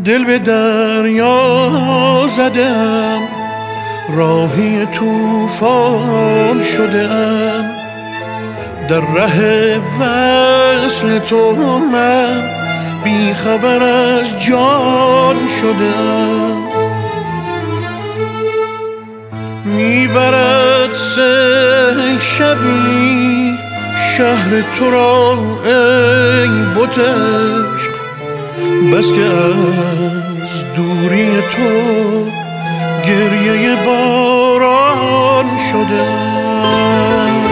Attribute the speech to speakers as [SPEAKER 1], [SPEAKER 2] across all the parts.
[SPEAKER 1] دل به دریا زدم، راهی طوفان شدم، در ره وصل تو من بی خبر از جان شدم. میبرد سیل شبی شهر تو را ای بت عشق، بس که از دوری تو گریه باران شدم.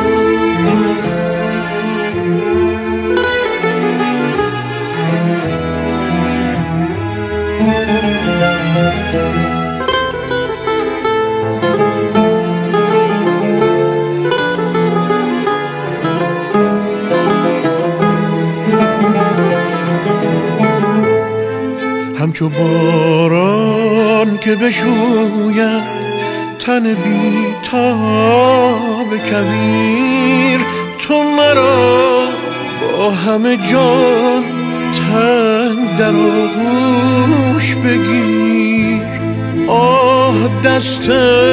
[SPEAKER 1] همچو باران که بشوید تن بی تاب کویر، تو مرا با همه جان تن در آغوش بگیر. آه دست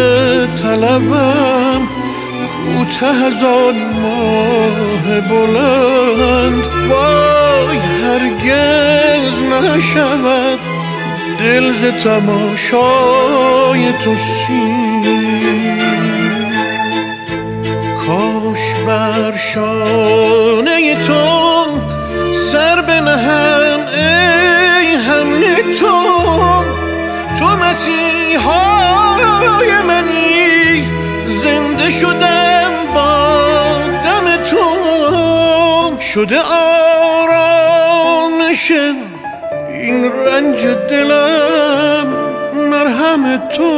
[SPEAKER 1] طلبم کوته از آن ماه بلند، وای هرگز نشود دل ز تماشای تو سیر. کاش بر شانه تو سر بنهم ای همه تو مسیحای منی، زنده شدم با دم تو، شده آرامش این رنج دلم مرهم تو،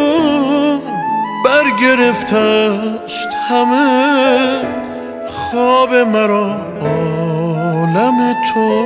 [SPEAKER 1] برگرفته است همه خواب مرا عالم تو.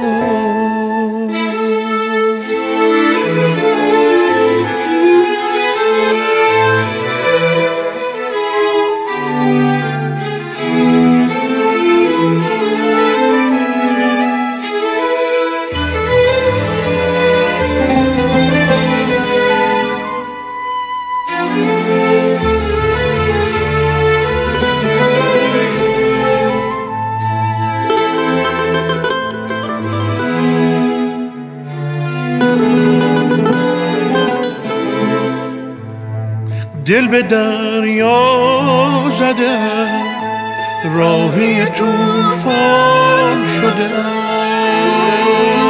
[SPEAKER 1] دل به دریا زدم، راهی طوفان شدم.